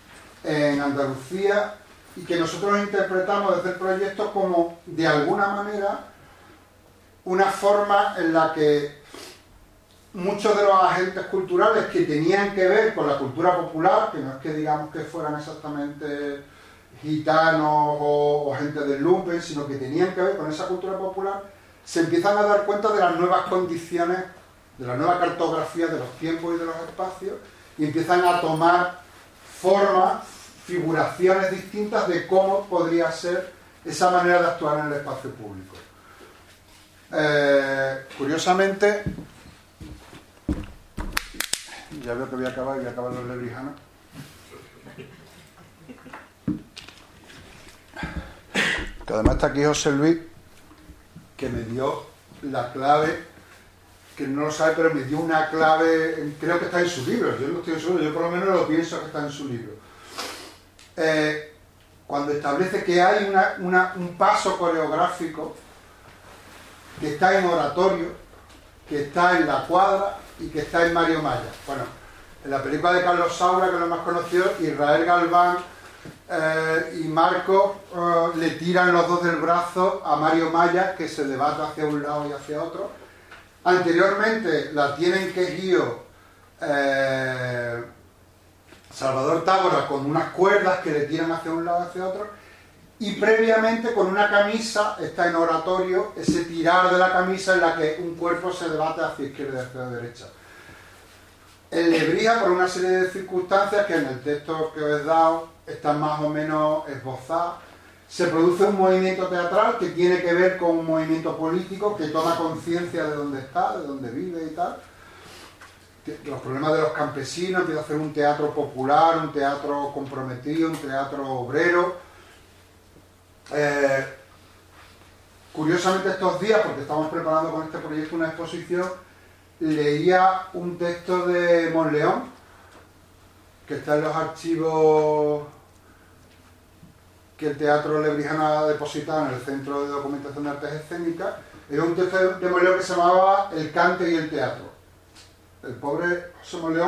en Andalucía y que nosotros interpretamos desde el proyecto como, de alguna manera, una forma en la que muchos de los agentes culturales que tenían que ver con la cultura popular, que no es que digamos que fueran exactamente gitanos o, o gente del lumpen, sino que tenían que ver con esa cultura popular, se empiezan a dar cuenta de las nuevas condiciones, de la nueva cartografía de los tiempos y de los espacios, y empiezan a tomar formas, figuraciones distintas de cómo podría ser esa manera de actuar en el espacio público. Eh, curiosamente, ya veo que voy a acabar y voy a acabar los lebrijanos. Que además está aquí José Luis, que me dio la clave, que no lo sabe, pero me dio una clave, creo que está en su libro, yo no estoy seguro, yo por lo menos lo pienso que está en su libro. Eh, cuando establece que hay una, una, un paso coreográfico que está en Oratorio, que está en La Cuadra y que está en Mario Maya. Bueno, en la película de Carlos Saura, que es lo más conocido, Israel Galván eh, y Marco eh, le tiran los dos del brazo a Mario Maya, que se debate hacia un lado y hacia otro. Anteriormente la tienen quejido eh, Salvador Tábora con unas cuerdas que le tiran hacia un lado y hacia otro, y previamente con una camisa, está en Oratorio, ese tirar de la camisa en la que un cuerpo se debate hacia izquierda y hacia derecha. En Lebrija, por una serie de circunstancias que en el texto que os he dado están más o menos esbozadas, se produce un movimiento teatral que tiene que ver con un movimiento político que toma conciencia de dónde está, de dónde vive y tal. Los problemas de los campesinos, empieza a hacer un teatro popular, un teatro comprometido, un teatro obrero. Eh, curiosamente estos días, porque estamos preparando con este proyecto una exposición, leía un texto de Monleón, que está en los archivos que el Teatro Lebrijano ha depositado en el Centro de Documentación de Artes Escénicas. Era un texto de Monleón que se llamaba El cante y el teatro. El pobre José Monleón,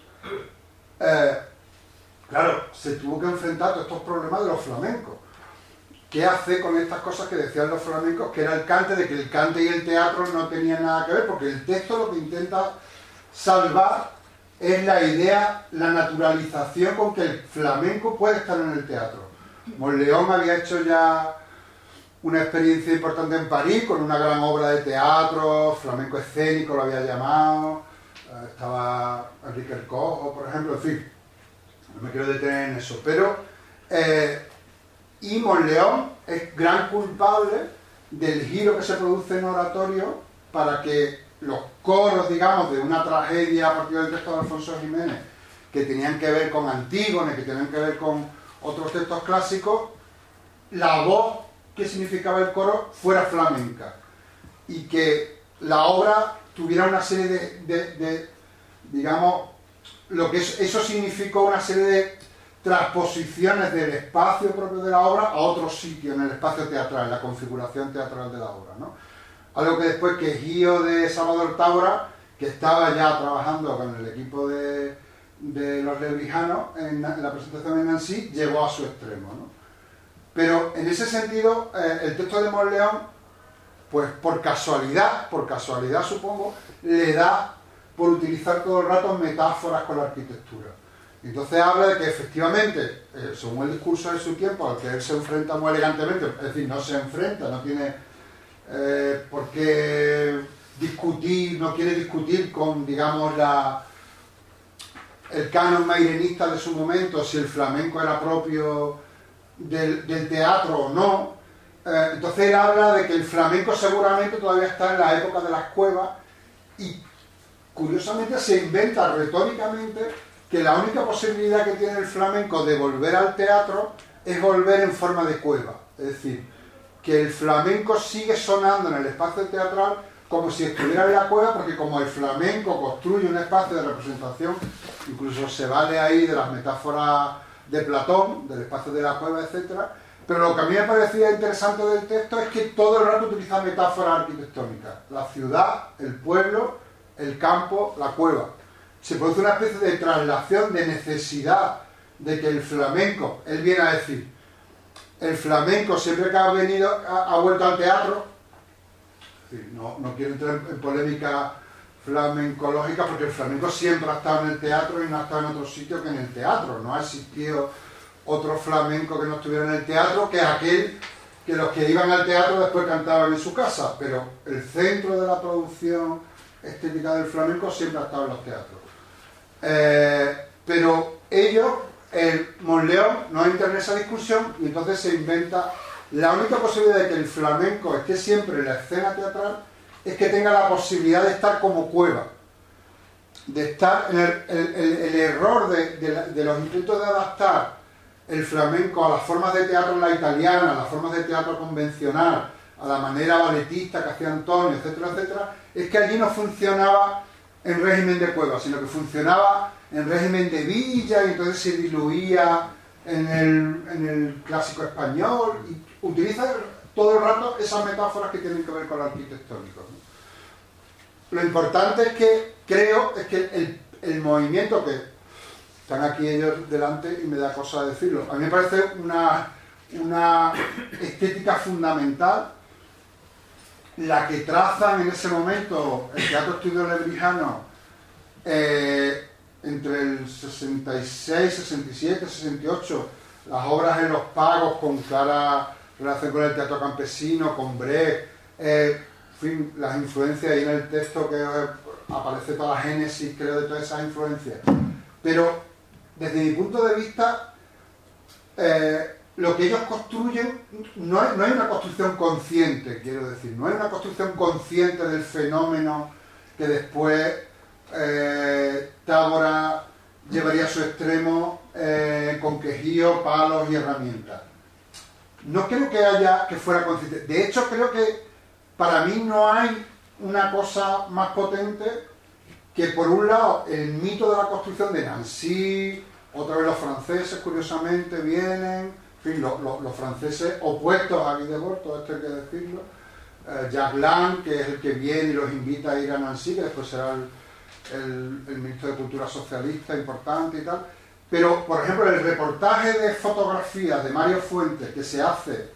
eh, claro, se tuvo que enfrentar a todos estos problemas de los flamencos. ¿Qué hace con estas cosas que decían los flamencos? Que era el cante, de que el cante y el teatro no tenían nada que ver, porque el texto lo que intenta salvar es la idea, la naturalización con que el flamenco puede estar en el teatro. Monleón había hecho ya una experiencia importante en París con una gran obra de teatro, flamenco escénico lo había llamado, estaba Enrique el Cojo, por ejemplo, en fin, no me quiero detener en eso, pero eh, y Monleón es gran culpable del giro que se produce en Oratorio para que los coros, digamos, de una tragedia a partir del texto de Alfonso Jiménez, que tenían que ver con Antígone, que tenían que ver con otros textos clásicos, la voz que significaba el coro fuera flamenca y que la obra tuviera una serie de, de, de digamos, lo que es, eso significó una serie de transposiciones del espacio propio de la obra a otro sitio en el espacio teatral, en la configuración teatral de la obra, ¿no? Algo que después Quejío de Salvador Tábora, que estaba ya trabajando con el equipo de, de los lebrijanos en, en la presentación en Nancy, llevó a su extremo, ¿no? Pero en ese sentido, eh, el texto de Monleón, pues por casualidad, por casualidad supongo, le da por utilizar todo el rato metáforas con la arquitectura. Entonces habla de que efectivamente, eh, según el discurso de su tiempo, al que él se enfrenta muy elegantemente, es decir, no se enfrenta, no tiene eh, por qué discutir, no quiere discutir con, digamos, la, el canon mairenista de su momento, si el flamenco era propio del, del teatro o no. Eh, entonces él habla de que el flamenco seguramente todavía está en la época de las cuevas y curiosamente se inventa retóricamente que la única posibilidad que tiene el flamenco de volver al teatro es volver en forma de cueva. Es decir, que el flamenco sigue sonando en el espacio teatral como si estuviera en la cueva, porque como el flamenco construye un espacio de representación, incluso se vale ahí de las metáforas de Platón, del espacio de la cueva, etcétera. Pero lo que a mí me parecía interesante del texto es que todo el rato utiliza metáforas arquitectónicas. La ciudad, el pueblo, el campo, la cueva. Se produce una especie de traslación de necesidad de que el flamenco, él viene a decir, el flamenco siempre que ha venido, ha, ha vuelto al teatro, es decir, no, no quiero entrar en polémica flamencológica porque el flamenco siempre ha estado en el teatro y no ha estado en otro sitio que en el teatro, no ha existido otro flamenco que no estuviera en el teatro que aquel que los que iban al teatro después cantaban en su casa, pero el centro de la producción estética del flamenco siempre ha estado en los teatros. Eh, pero ellos, el Monleón, no entra en esa discusión y entonces se inventa la única posibilidad de que el flamenco esté siempre en la escena teatral es que tenga la posibilidad de estar como cueva, de estar en el, el, el, el error de, de, la, de los intentos de adaptar el flamenco a las formas de teatro en la italiana, a las formas de teatro convencional, a la manera balletista que hacía Antonio, etcétera, etcétera, es que allí no funcionaba en régimen de cueva, sino que funcionaba en régimen de villa y entonces se diluía en el, en el clásico español y utiliza todo el rato esas metáforas que tienen que ver con lo arquitectónico, ¿no? Lo importante es que creo es que el, el movimiento que están aquí ellos delante y me da cosa decirlo. A mí me parece una, una estética fundamental la que trazan en ese momento el Teatro Estudio Lebrijano eh, entre el sesenta y seis, sesenta y siete, sesenta y ocho, las obras en los pagos con clara relación con el teatro campesino, con Brecht, eh, en fin, las influencias ahí en el texto que eh, aparece toda la génesis, creo, de todas esas influencias. Pero desde mi punto de vista, eh, lo que ellos construyen no hay, no hay una construcción consciente, quiero decir, no hay una construcción consciente del fenómeno que después eh, Tábora llevaría a su extremo eh, con quejío, palos y herramientas. No creo que haya que fuera consciente. De hecho, creo que para mí no hay una cosa más potente que, por un lado, el mito de la construcción de Nancy, otra vez los franceses, curiosamente, vienen, en fin, los, los, los franceses opuestos a Guy Debord, todo esto hay que decirlo, eh, Jacques Lang, que es el que viene y los invita a ir a Nancy, que después será el, el, el ministro de Cultura socialista importante y tal. Pero, por ejemplo, el reportaje de fotografías de Mario Fuentes que se hace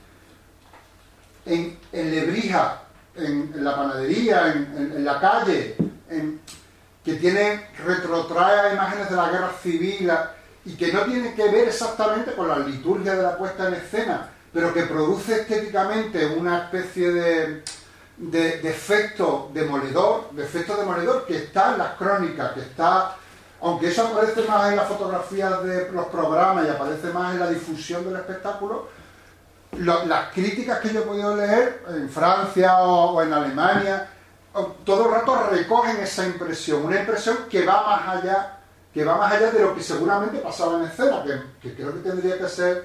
en, en Lebrija, en, en la panadería, en, en, en la calle, en, que tiene, retrotrae imágenes de la guerra civil y que no tiene que ver exactamente con la liturgia de la puesta en escena, pero que produce estéticamente una especie de, de, de efecto demoledor, de efecto demoledor que está en las crónicas, que está, aunque eso aparece más en las fotografías de los programas y aparece más en la difusión del espectáculo, lo, las críticas que yo he podido leer en Francia o, o en Alemania, todo el rato recogen esa impresión, una impresión que va más allá, que va más allá de lo que seguramente pasaba en escena, que, que creo que tendría que ser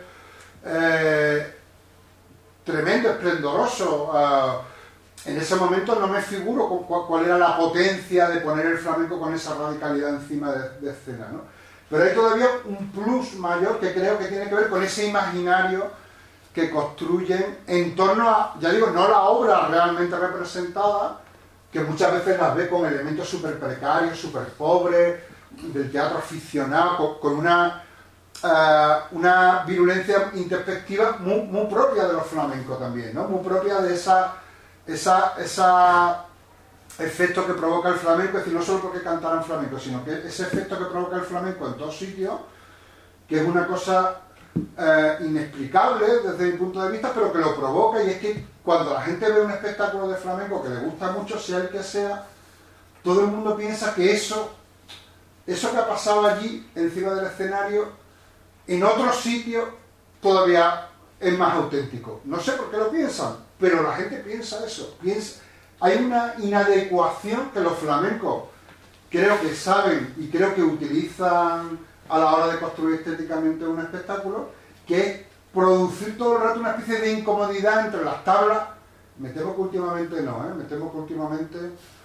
eh, tremendo, esplendoroso. Uh, en ese momento no me figuro cu cuál era la potencia de poner el flamenco con esa radicalidad encima de, de escena, ¿no? Pero hay todavía un plus mayor que creo que tiene que ver con ese imaginario que construyen en torno a, ya digo, no la obra realmente representada, que muchas veces las ve con elementos súper precarios, súper pobres, del teatro aficionado, con, con una, uh, una virulencia introspectiva muy, muy propia de los flamencos también, ¿no? Muy propia de esa, esa, esa efecto que provoca el flamenco, es decir, no solo porque cantaran flamenco, sino que ese efecto que provoca el flamenco en todos sitios, que es una cosa uh, inexplicable desde mi punto de vista, pero que lo provoca, y es que cuando la gente ve un espectáculo de flamenco que le gusta mucho, sea el que sea, todo el mundo piensa que eso, eso que ha pasado allí, encima del escenario, en otros sitios todavía es más auténtico. No sé por qué lo piensan, pero la gente piensa eso. Piensa, hay una inadecuación que los flamencos creo que saben y creo que utilizan a la hora de construir estéticamente un espectáculo, que es producir todo el rato una especie de incomodidad entre las tablas. Me temo que últimamente no, ¿eh? Me temo que últimamente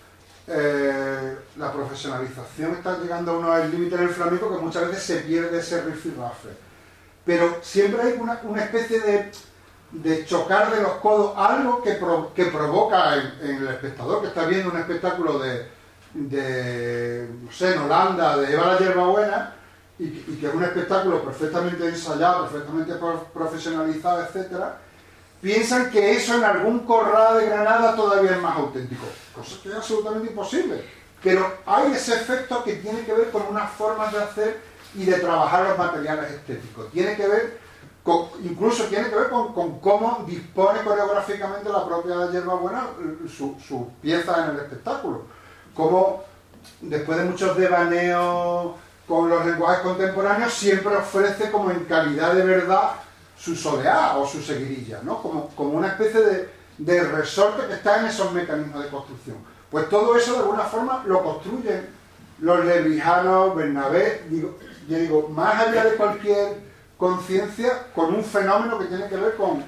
eh, la profesionalización está llegando a unos límites en el flamenco que muchas veces se pierde ese rifirrafe. Pero siempre hay una, una especie de, de chocar de los codos, algo que, pro, que provoca en, en el espectador que está viendo un espectáculo de, de, no sé, en Holanda, de Eva la Hierbabuena, y, y que es un espectáculo perfectamente ensayado, perfectamente profesionalizado, etcétera, piensan que eso en algún corral de Granada todavía es más auténtico, cosa que es absolutamente imposible. Pero hay ese efecto que tiene que ver con unas formas de hacer y de trabajar los materiales estéticos. Tiene que ver, con, incluso tiene que ver con, con cómo dispone coreográficamente la propia Hierbabuena sus su piezas en el espectáculo. Cómo, después de muchos devaneos con los lenguajes contemporáneos, siempre ofrece como en calidad de verdad su soleá o su seguirilla, ¿no? Como, como una especie de, de resorte que está en esos mecanismos de construcción. Pues todo eso de alguna forma lo construyen los lebrijanos, Bernabé, digo, yo digo, más allá de cualquier conciencia, con un fenómeno que tiene que ver con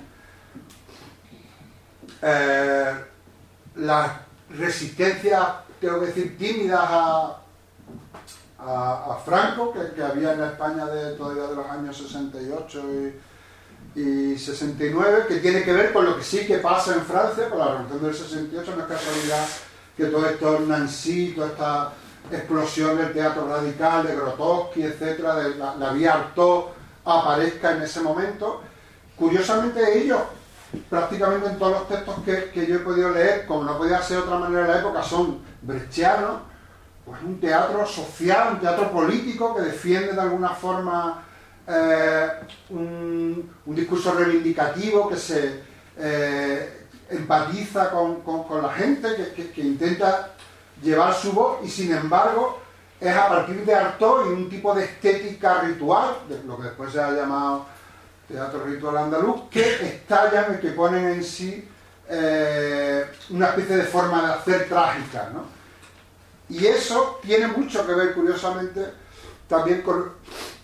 eh, las resistencias, tengo que decir, tímidas a, a, a Franco, que, que había en la España de, todavía de los años sesenta y ocho y, y sesenta y nueve, que tiene que ver con lo que sí que pasa en Francia, con la Revolución del sesenta y ocho, no es casualidad que todo esto, Nancy, toda esta explosión del teatro radical, de Grotowski, etcétera, de la, la Vía Artaud, aparezca en ese momento. Curiosamente ellos, prácticamente en todos los textos que, que yo he podido leer, como no podía ser de otra manera en la época, son brechtianos, pues un teatro social, un teatro político que defiende de alguna forma eh, un, un discurso reivindicativo que se eh, empatiza con, con, con la gente, que, que, que intenta llevar su voz, y sin embargo es a partir de Artaud y un tipo de estética ritual, de lo que después se ha llamado teatro ritual andaluz, que estallan y que ponen en sí eh, una especie de forma de hacer trágica, ¿no? Y eso tiene mucho que ver, curiosamente, también con,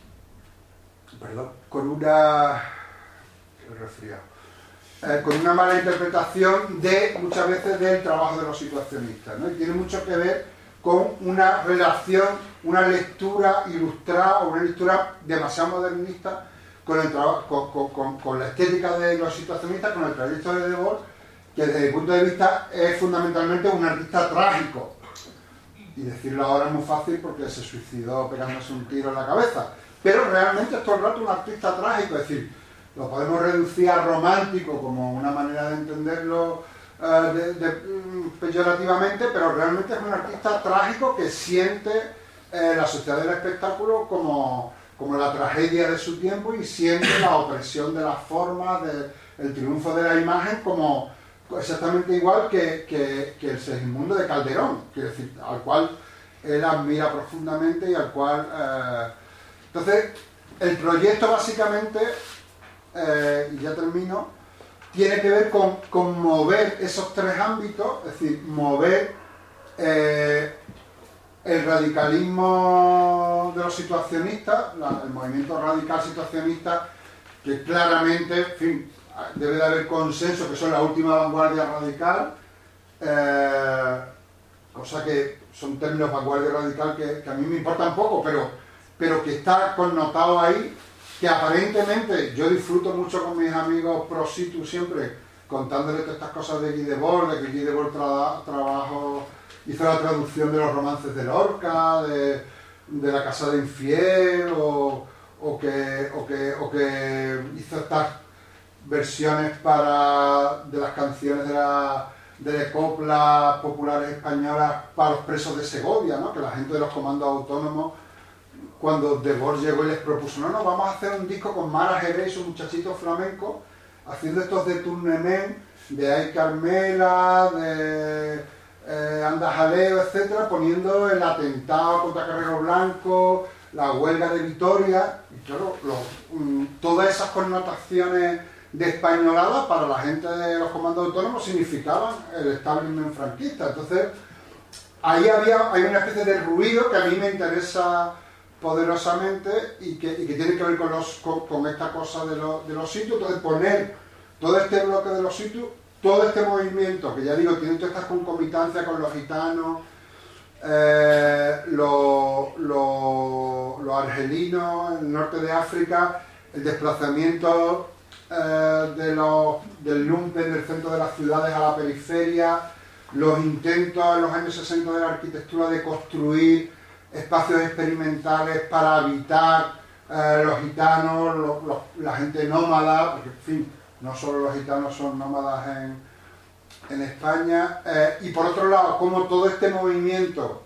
perdón, con una resfriado, eh, con una mala interpretación de muchas veces del trabajo de los situacionistas, ¿no? Y tiene mucho que ver con una relación, una lectura ilustrada o una lectura demasiado modernista con, el con, con, con, con la estética de los situacionistas, con el trayecto de Debord, que desde mi punto de vista es fundamentalmente un artista trágico. Y decirlo ahora es muy fácil porque se suicidó pegándose un tiro en la cabeza. Pero realmente es todo el rato un artista trágico, es decir, lo podemos reducir a romántico como una manera de entenderlo uh, de, de, um, peyorativamente, pero realmente es un artista trágico que siente eh, la sociedad del espectáculo como, como la tragedia de su tiempo y siente la opresión de las formas, de, el triunfo de la imagen como exactamente igual que, que, que el Segismundo de Calderón, quiero decir, al cual él admira profundamente y al cual... Eh, entonces, el proyecto básicamente, eh, y ya termino, tiene que ver con, con mover esos tres ámbitos, es decir, mover eh, el radicalismo de los situacionistas, la, el movimiento radical situacionista, que claramente, en fin, debe de haber consenso que son la última vanguardia radical, eh, cosa que son términos vanguardia radical que, que a mí me importan poco, pero, pero que está connotado ahí, que aparentemente yo disfruto mucho con mis amigos pro situ siempre, contándoles todas estas cosas de Guy Debord, de que Guy Debord tra trabajo, hizo la traducción de los romances de Lorca, de, de La Casa de Infiel, o, o, que, o, que, o que hizo estas versiones para de las canciones de la de las coplas populares españolas para los presos de Segovia, ¿no? Que la gente de los comandos autónomos, cuando Debord llegó y les propuso, no, no, vamos a hacer un disco con Mara Jerez y sus muchachitos flamencos, haciendo estos de Tournemén, de Ay Carmela, de eh, Anda Jaleo, etcétera, poniendo el atentado contra Carrero Blanco, la huelga de Vitoria, y claro, los, um, todas esas connotaciones de españolada para la gente de los comandos autónomos significaban el establishment franquista. Entonces ahí había hay una especie de ruido que a mí me interesa poderosamente y que, y que tiene que ver con, los, con, con esta cosa de, lo, de los sitios. Entonces poner todo este bloque de los sitios, todo este movimiento que ya digo tiene todas estas concomitancias con los gitanos, eh, los lo, lo argelinos, el norte de África, el desplazamiento Eh, de los, del lumpen del centro de las ciudades a la periferia, los intentos en los años sesenta de la arquitectura de construir espacios experimentales para habitar eh, los gitanos, los, los, la gente nómada, porque en fin, no solo los gitanos son nómadas en, en España, eh, y por otro lado, como todo este movimiento,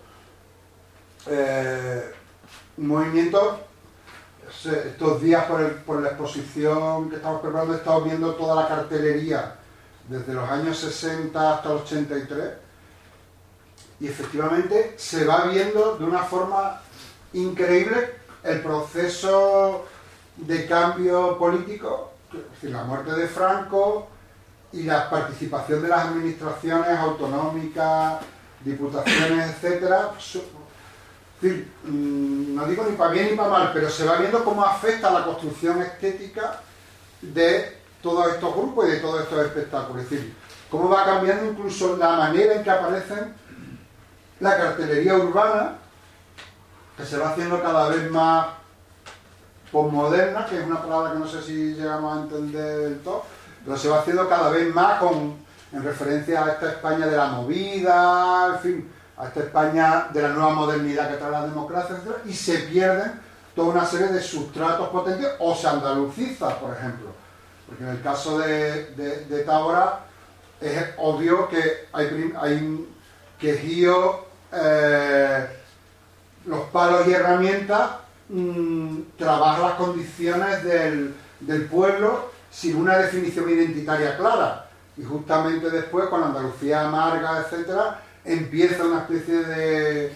eh, un movimiento, estos días por, el, por la exposición que estamos preparando, he estado viendo toda la cartelería desde los años sesenta hasta el ochenta y tres, y efectivamente se va viendo de una forma increíble el proceso de cambio político, es decir, la muerte de Franco y la participación de las administraciones autonómicas, diputaciones, etcétera. Es decir, no digo ni para bien ni para mal, pero se va viendo cómo afecta la construcción estética de todos estos grupos y de todos estos espectáculos. Es decir, cómo va cambiando incluso la manera en que aparecen la cartelería urbana, que se va haciendo cada vez más posmoderna, que es una palabra que no sé si llegamos a entender del todo, pero se va haciendo cada vez más con, en referencia a esta España de la movida, en fin, a esta España de la nueva modernidad que trae la democracia, etcétera, y se pierden toda una serie de sustratos potentes, o se andaluciza, por ejemplo. Porque en el caso de, de, de Tábora es obvio que hay, hay que Gío, eh, los palos y herramientas, mmm, trabaja las condiciones del, del pueblo sin una definición identitaria clara. Y justamente después, con la Andalucía amarga, etcétera, empieza una especie de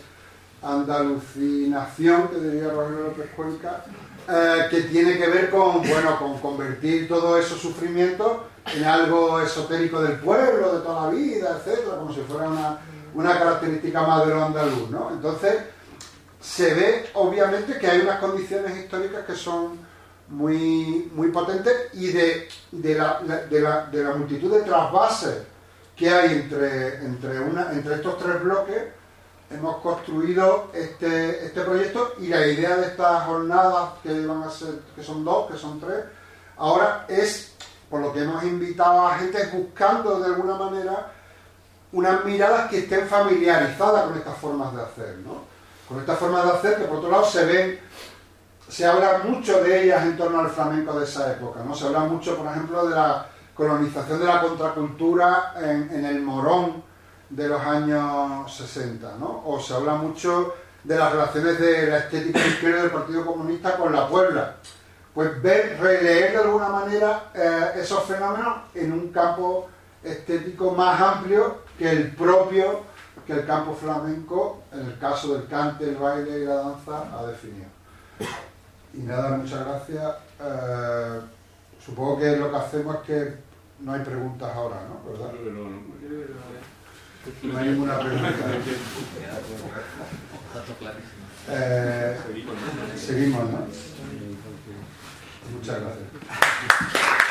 andalucinación, que diría Rogelio López Cuenca, eh, que tiene que ver con, bueno, con convertir todos esos sufrimientos en algo esotérico del pueblo, de toda la vida, etcétera, como si fuera una, una característica más de lo andaluz, ¿no? Entonces, se ve obviamente que hay unas condiciones históricas que son muy, muy potentes, y de, de, la, de, la, de la multitud de trasvases que hay entre, entre, una, entre estos tres bloques, hemos construido este, este proyecto, y la idea de estas jornadas, que van a ser, que son dos, que son tres, ahora es, por lo que hemos invitado a gente, buscando de alguna manera unas miradas que estén familiarizadas con estas formas de hacer, ¿no? Con estas formas de hacer que por otro lado se ven, se habla mucho de ellas en torno al flamenco de esa época, ¿no? Se habla mucho, por ejemplo, de la colonización de la contracultura en, en el Morón de los años sesenta, ¿no? O se habla mucho de las relaciones de la estética izquierda del Partido Comunista con la Puebla. Pues ver, releer de alguna manera eh, esos fenómenos en un campo estético más amplio que el propio, que el campo flamenco, en el caso del cante, el baile y la danza, ha definido. Y nada, muchas gracias. Eh, supongo que lo que hacemos es que no hay preguntas ahora, ¿no? ¿Verdad? No hay ninguna pregunta. Eh, seguimos, ¿no? Muchas gracias.